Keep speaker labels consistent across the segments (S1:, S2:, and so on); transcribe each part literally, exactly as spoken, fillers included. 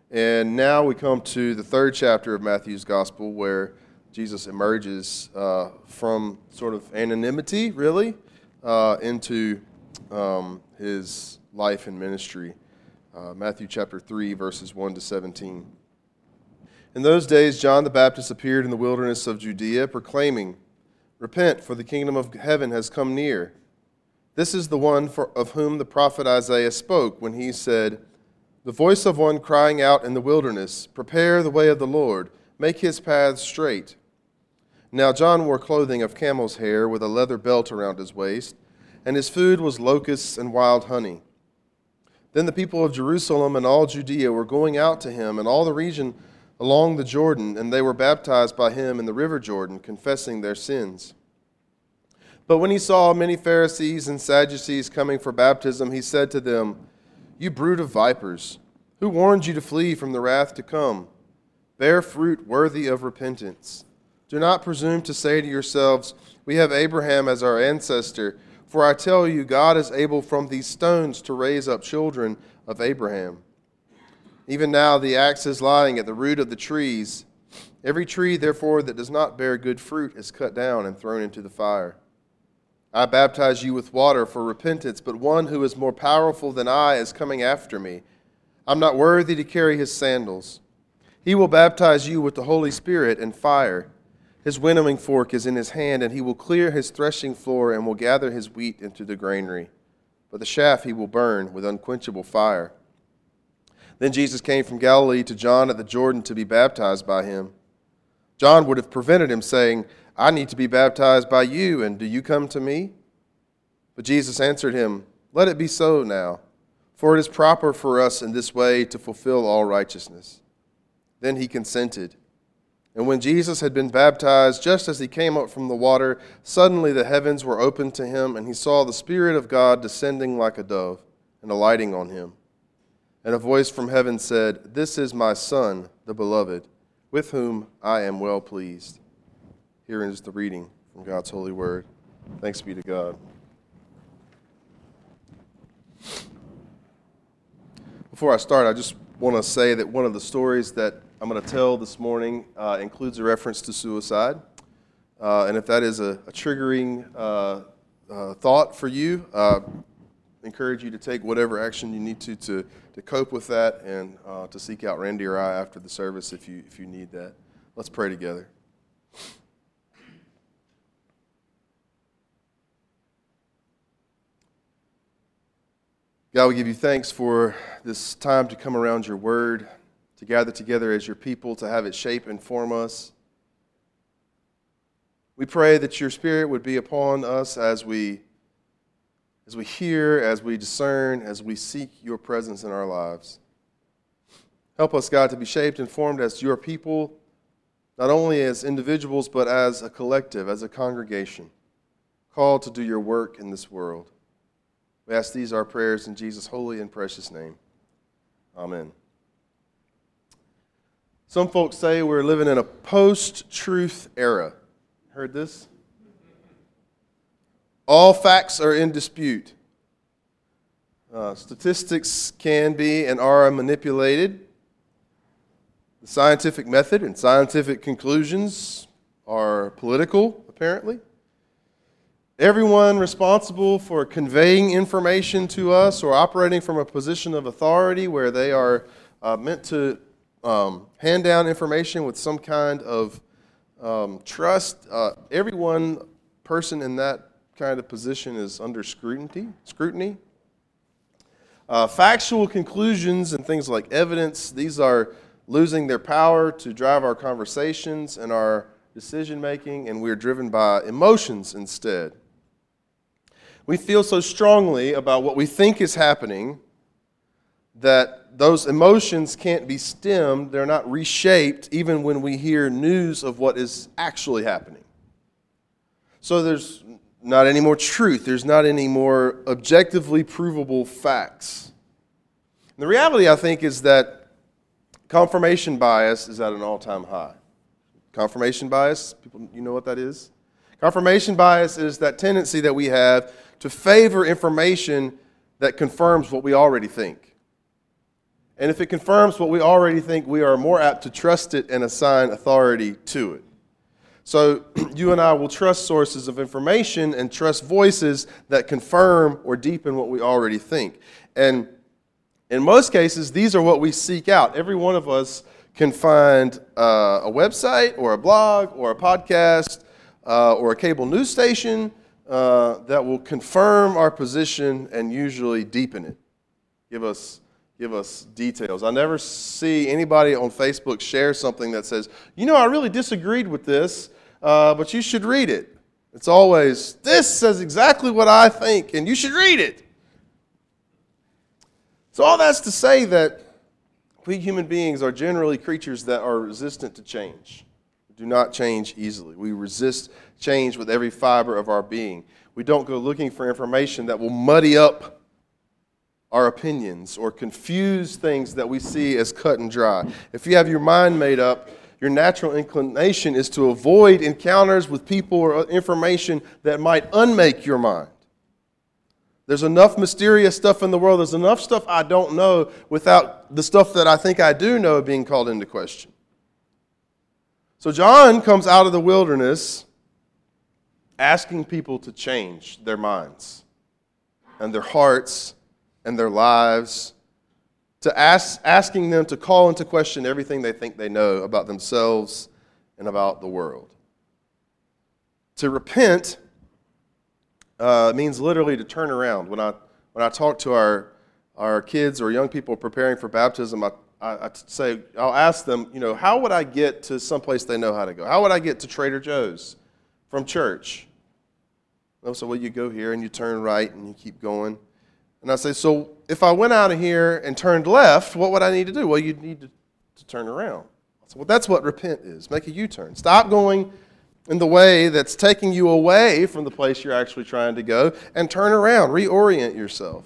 S1: And now we come to the third chapter of Matthew's Gospel, where Jesus emerges uh, from sort of anonymity, really, uh, into um, his life and ministry. Uh, Matthew chapter three, verses one to seventeen. In those days, John the Baptist appeared in the wilderness of Judea, proclaiming, "Repent, for the kingdom of heaven has come near. This is the one for, of whom the prophet Isaiah spoke when he said, 'The voice of one crying out in the wilderness, prepare the way of the Lord, make his paths straight.' Now John wore clothing of camel's hair with a leather belt around his waist, and his food was locusts and wild honey. Then the people of Jerusalem and all Judea were going out to him, and all the region along the Jordan, and they were baptized by him in the river Jordan, confessing their sins. But when he saw many Pharisees and Sadducees coming for baptism, he said to them, 'You brood of vipers, who warned you to flee from the wrath to come? Bear fruit worthy of repentance. Do not presume to say to yourselves, we have Abraham as our ancestor, for I tell you, God is able from these stones to raise up children of Abraham. Even now the axe is lying at the root of the trees. Every tree, therefore, that does not bear good fruit is cut down and thrown into the fire. I baptize you with water for repentance, but one who is more powerful than I is coming after me. I'm not worthy to carry his sandals. He will baptize you with the Holy Spirit and fire. His winnowing fork is in his hand, and he will clear his threshing floor and will gather his wheat into the granary. But the chaff he will burn with unquenchable fire.' Then Jesus came from Galilee to John at the Jordan to be baptized by him. John would have prevented him, saying, 'I need to be baptized by you, and do you come to me?' But Jesus answered him, 'Let it be so now, for it is proper for us in this way to fulfill all righteousness.' Then he consented. And when Jesus had been baptized, just as he came up from the water, suddenly the heavens were opened to him, and he saw the Spirit of God descending like a dove and alighting on him. And a voice from heaven said, 'This is my Son, the Beloved, with whom I am well pleased.'" Here is the reading from God's holy word. Thanks be to God. Before I start, I just want to say that one of the stories that I'm going to tell this morning uh, includes a reference to suicide. Uh, and if that is a, a triggering uh, uh, thought for you, uh, I encourage you to take whatever action you need to to, to cope with that, and uh, to seek out Randy or I after the service if you if you need that. Let's pray together. God, we give you thanks for this time to come around your word, to gather together as your people, to have it shape and form us. We pray that your Spirit would be upon us as we as we hear, as we discern, as we seek your presence in our lives. Help us, God, to be shaped and formed as your people, not only as individuals, but as a collective, as a congregation, called to do your work in this world. We ask these our prayers in Jesus' holy and precious name. Amen. Some folks say we're living in a post-truth era. Heard this? All facts are in dispute. Uh, statistics can be and are manipulated. The scientific method and scientific conclusions are political, apparently. Everyone responsible for conveying information to us or operating from a position of authority where they are uh, meant to um, hand down information with some kind of um, trust. Uh, everyone person in that kind of position is under scrutiny. Scrutiny. Uh, factual conclusions and things like evidence, these are losing their power to drive our conversations and our decision making, and we're driven by emotions instead. We feel so strongly about what we think is happening that those emotions can't be stemmed, they're not reshaped, even when we hear news of what is actually happening. So there's not any more truth, there's not any more objectively provable facts. And the reality, I think, is that confirmation bias is at an all-time high. Confirmation bias, people, you know what that is? Confirmation bias is that tendency that we have to favor information that confirms what we already think. And if it confirms what we already think, we are more apt to trust it and assign authority to it. So you and I will trust sources of information and trust voices that confirm or deepen what we already think. And in most cases, these are what we seek out. Every one of us can find uh, a website or a blog or a podcast uh, or a cable news station uh, that will confirm our position and usually deepen it. Give us Give us details. I never see anybody on Facebook share something that says, you know, I really disagreed with this, uh, but you should read it. It's always, this says exactly what I think, and you should read it. So all that's to say that we human beings are generally creatures that are resistant to change. We do not change easily. We resist change with every fiber of our being. We don't go looking for information that will muddy up our opinions or confuse things that we see as cut and dry. If you have your mind made up, your natural inclination is to avoid encounters with people or information that might unmake your mind. There's enough mysterious stuff in the world. There's enough stuff I don't know without the stuff that I think I do know being called into question. So John comes out of the wilderness asking people to change their minds and their hearts and their lives, to ask, asking them to call into question everything they think they know about themselves and about the world. To repent uh, means literally to turn around. When I when I talk to our our kids or young people preparing for baptism, I, I, I say I'll ask them, you know, how would I get to someplace they know how to go? How would I get to Trader Joe's from church? They'll say, well, you go here and you turn right and you keep going. And I say, so if I went out of here and turned left, what would I need to do? Well, you'd need to, to turn around. So, well, that's what repent is. Make a U-turn. Stop going in the way that's taking you away from the place you're actually trying to go and turn around. Reorient yourself.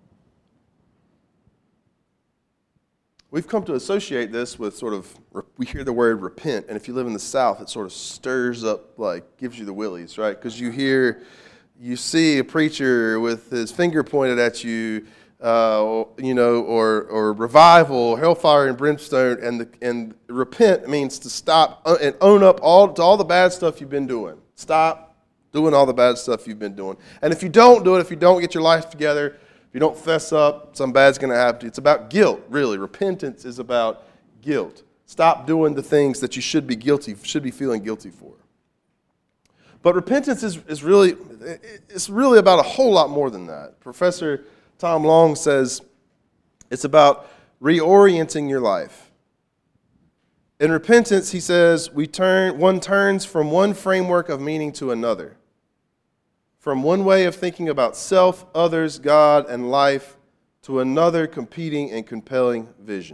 S1: We've come to associate this with sort of, we hear the word repent, and if you live in the South, it sort of stirs up, like, gives you the willies, right? Because you hear... You see a preacher with his finger pointed at you, uh, you know, or or revival, hellfire and brimstone, and the, and repent means to stop and own up all to all the bad stuff you've been doing. Stop doing all the bad stuff you've been doing. And if you don't do it, if you don't get your life together, if you don't fess up, something bad's going to happen to you. It's about guilt, really. Repentance is about guilt. Stop doing the things that you should be guilty, should be feeling guilty for. But repentance is, is really, it's really about a whole lot more than that. Professor Tom Long says it's about reorienting your life. In repentance, he says, we turn one turns from one framework of meaning to another. From one way of thinking about self, others, God, and life to another competing and compelling vision.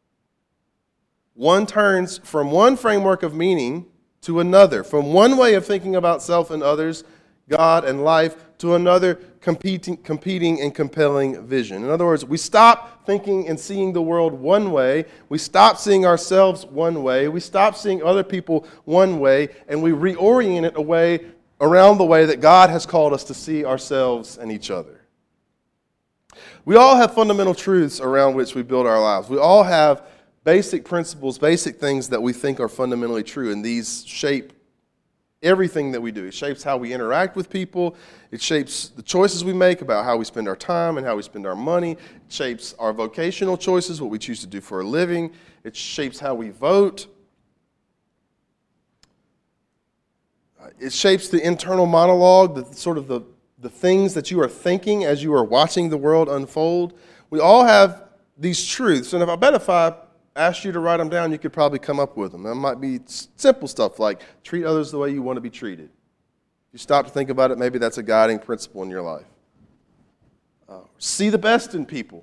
S1: One turns from one framework of meaning to another, from one way of thinking about self and others, God and life, to another competing, competing and compelling vision. In other words, we stop thinking and seeing the world one way, we stop seeing ourselves one way, we stop seeing other people one way, and we reorient it away around the way that God has called us to see ourselves and each other. We all have fundamental truths around which we build our lives. We all have basic principles, basic things that we think are fundamentally true, and these shape everything that we do. It shapes how we interact with people. It shapes the choices we make about how we spend our time and how we spend our money. It shapes our vocational choices, what we choose to do for a living. It shapes how we vote. It shapes the internal monologue, the sort of the, the things that you are thinking as you are watching the world unfold. We all have these truths, and if I bet if I asked you to write them down, you could probably come up with them. That might be simple stuff like treat others the way you want to be treated. If you stop to think about it, maybe that's a guiding principle in your life. Uh, see the best in people.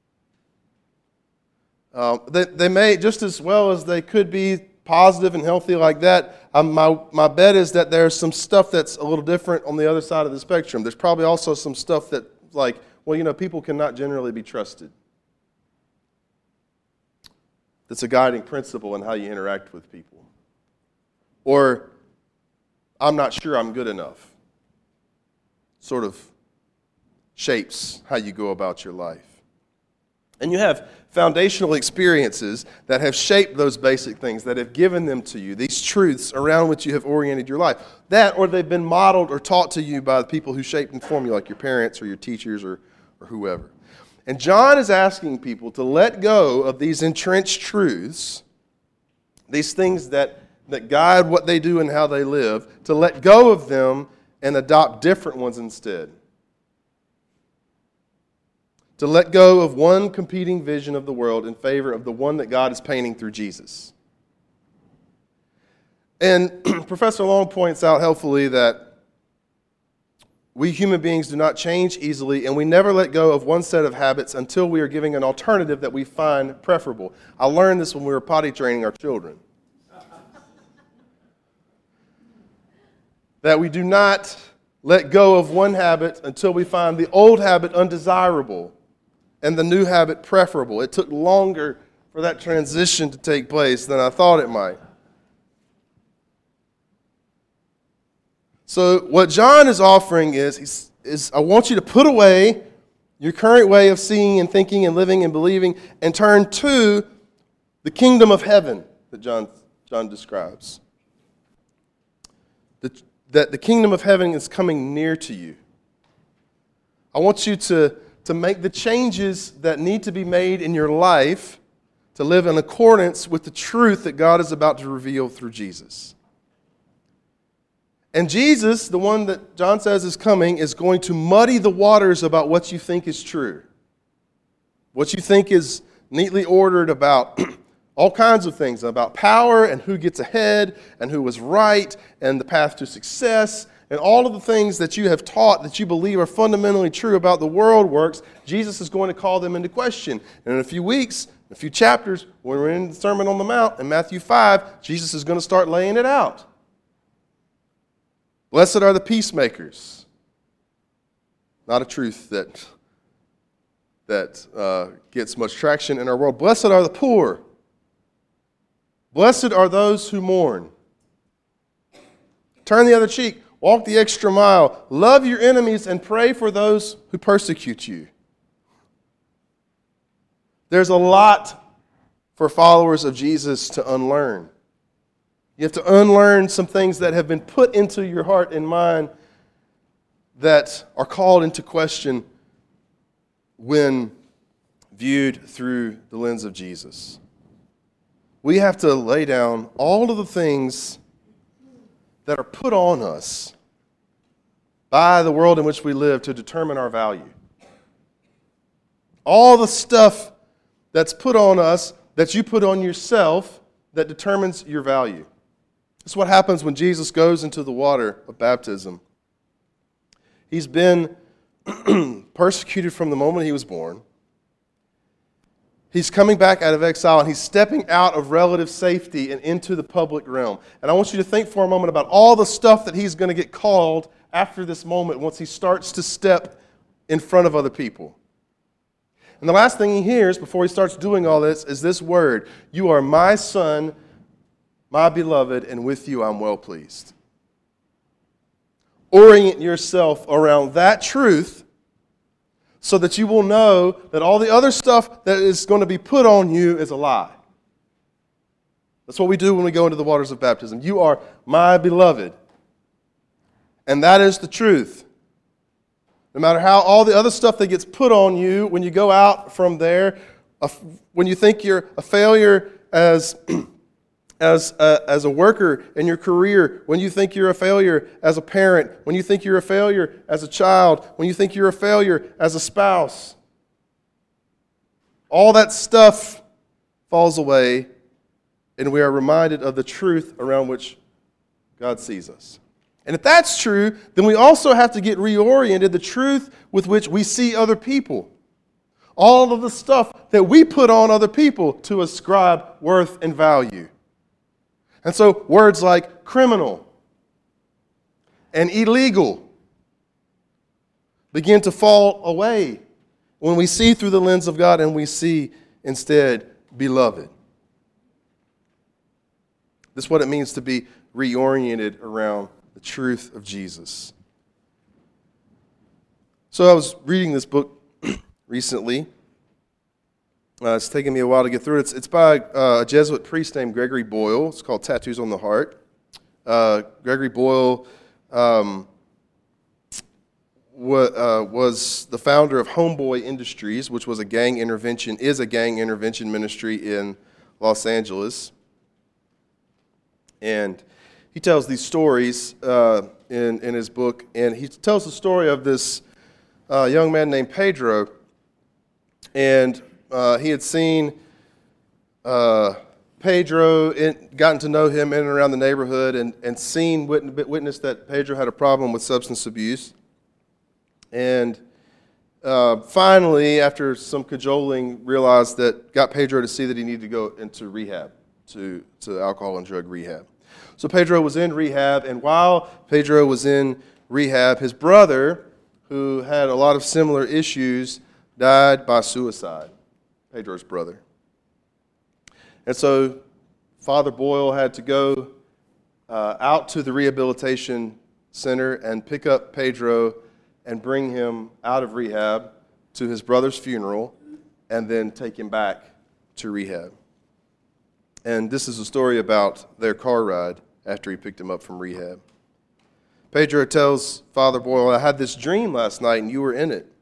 S1: Uh, they, they may, just as well as they could be positive and healthy like that, um, my, my bet is that there's some stuff that's a little different on the other side of the spectrum. There's probably also some stuff that, like, well, you know, people cannot generally be trusted. That's a guiding principle in how you interact with people. Or, I'm not sure I'm good enough. Sort of shapes how you go about your life. And you have foundational experiences that have shaped those basic things, that have given them to you, these truths around which you have oriented your life. That, or they've been modeled or taught to you by the people who shaped and formed you, like your parents or your teachers or, or whoever. And John is asking people to let go of these entrenched truths, these things that, that guide what they do and how they live, to let go of them and adopt different ones instead. To let go of one competing vision of the world in favor of the one that God is painting through Jesus. And Professor Long points out helpfully that we human beings do not change easily, and we never let go of one set of habits until we are giving an alternative that we find preferable. I learned this when we were potty training our children. That we do not let go of one habit until we find the old habit undesirable and the new habit preferable. It took longer for that transition to take place than I thought it might. So what John is offering is, is I want you to put away your current way of seeing and thinking and living and believing and turn to the kingdom of heaven that John, John describes. The, that the kingdom of heaven is coming near to you. I want you to to make the changes that need to be made in your life to live in accordance with the truth that God is about to reveal through Jesus. And Jesus, the one that John says is coming, is going to muddy the waters about what you think is true. What you think is neatly ordered about all kinds of things, about power and who gets ahead and who was right and the path to success. And all of the things that you have taught that you believe are fundamentally true about the world works, Jesus is going to call them into question. And in a few weeks, a few chapters, when we're in the Sermon on the Mount in Matthew five, Jesus is going to start laying it out. Blessed are the peacemakers. Not a truth that, that uh, gets much traction in our world. Blessed are the poor. Blessed are those who mourn. Turn the other cheek. Walk the extra mile. Love your enemies and pray for those who persecute you. There's a lot for followers of Jesus to unlearn. You have to unlearn some things that have been put into your heart and mind that are called into question when viewed through the lens of Jesus. We have to lay down all of the things that are put on us by the world in which we live to determine our value. All the stuff that's put on us, that you put on yourself, that determines your value. That's what happens when Jesus goes into the water of baptism. He's been persecuted from the moment he was born. He's coming back out of exile, and he's stepping out of relative safety and into the public realm. And I want you to think for a moment about all the stuff that he's going to get called after this moment once he starts to step in front of other people. And the last thing he hears before he starts doing all this is this word: "You are my son, my beloved, and with you I'm well pleased." Orient yourself around that truth so that you will know that all the other stuff that is going to be put on you is a lie. That's what we do when we go into the waters of baptism. You are my beloved. And that is the truth. No matter how all the other stuff that gets put on you when you go out from there, when you think you're a failure as As a, as a worker in your career, when you think you're a failure as a parent, when you think you're a failure as a child, when you think you're a failure as a spouse, all that stuff falls away, and we are reminded of the truth around which God sees us. And if that's true, then we also have to get reoriented the truth with which we see other people. All of the stuff that we put on other people to ascribe worth and value. And so words like criminal and illegal begin to fall away when we see through the lens of God and we see instead beloved. This is what it means to be reoriented around the truth of Jesus. So I was reading this book recently, Uh, it's taken me a while to get through it. It's, it's by uh, a Jesuit priest named Gregory Boyle. It's called Tattoos on the Heart. Uh, Gregory Boyle um, wa- uh, was the founder of Homeboy Industries, which was a gang intervention, is a gang intervention ministry in Los Angeles. And he tells these stories uh, in, in his book, and he tells the story of this uh, young man named Pedro, and uh, he had seen uh, Pedro, in, gotten to know him in and around the neighborhood, and, and seen, witnessed that Pedro had a problem with substance abuse. And uh, finally, after some cajoling, realized that, got Pedro to see that he needed to go into rehab, to, to alcohol and drug rehab. So Pedro was in rehab, and while Pedro was in rehab, his brother, who had a lot of similar issues, died by suicide, Pedro's brother. And so Father Boyle had to go uh, out to the rehabilitation center and pick up Pedro and bring him out of rehab to his brother's funeral and then take him back to rehab. And this is a story about their car ride after he picked him up from rehab. Pedro tells Father Boyle, I had this dream last night and you were in it.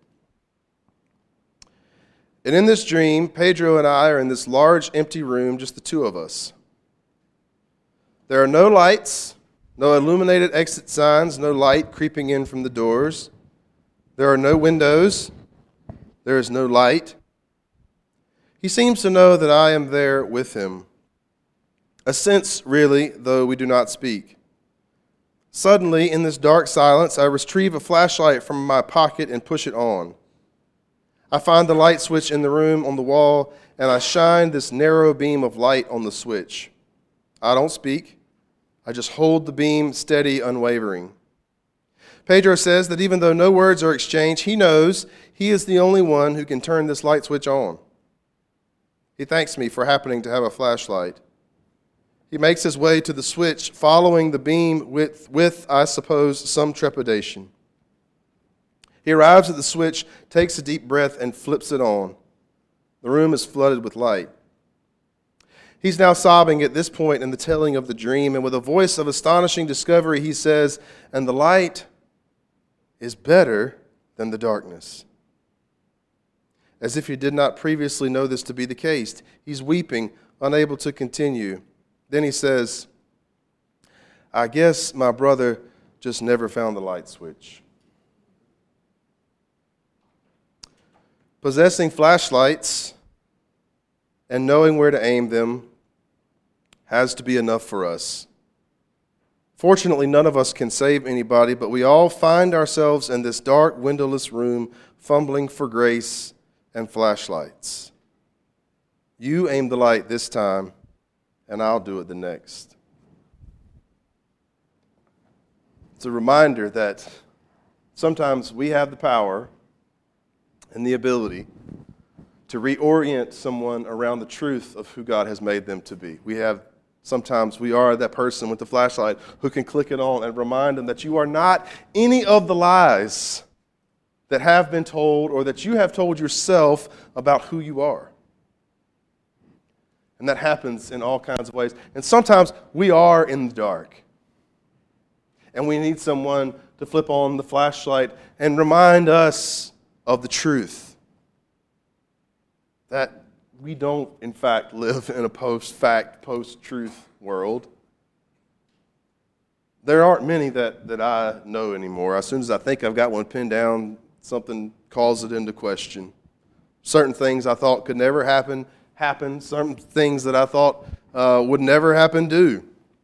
S1: And in this dream, Pedro and I are in this large empty room, just the two of us. There are no lights, no illuminated exit signs, no light creeping in from the doors. There are no windows. There is no light. He seems to know that I am there with him. A sense, really, though we do not speak. Suddenly, in this dark silence, I retrieve a flashlight from my pocket and push it on. I find the light switch in the room on the wall, and I shine this narrow beam of light on the switch. I don't speak. I just hold the beam steady, unwavering. Pedro says that even though no words are exchanged, he knows he is the only one who can turn this light switch on. He thanks me for happening to have a flashlight. He makes his way to the switch, following the beam with, with, I suppose, some trepidation. He arrives at the switch, takes a deep breath, and flips it on. The room is flooded with light. He's now sobbing at this point in the telling of the dream, and with a voice of astonishing discovery, he says, and the light is better than the darkness. As if he did not previously know this to be the case, he's weeping, unable to continue. Then he says, I guess my brother just never found the light switch. Possessing flashlights and knowing where to aim them has to be enough for us. Fortunately, none of us can save anybody, but we all find ourselves in this dark, windowless room, fumbling for grace and flashlights. You aim the light this time, and I'll do it the next. It's a reminder that sometimes we have the power and the ability to reorient someone around the truth of who God has made them to be. We have, sometimes we are that person with the flashlight who can click it on and remind them that you are not any of the lies that have been told or that you have told yourself about who you are. And that happens in all kinds of ways. And sometimes we are in the dark. And we need someone to flip on the flashlight and remind us of the truth. That we don't, in fact, live in a post-fact, post-truth world. There aren't many that, that I know anymore. As soon as I think I've got one pinned down, something calls it into question. Certain things I thought could never happen, happen. Certain things that I thought uh, would never happen, do.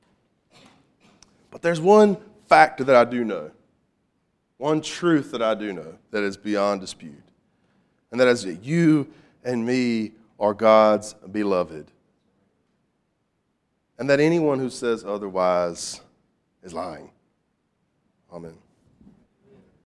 S1: But there's one factor that I do know. One truth that I do know that is beyond dispute. And that is that you and me are God's beloved. And that anyone who says otherwise is lying. Amen.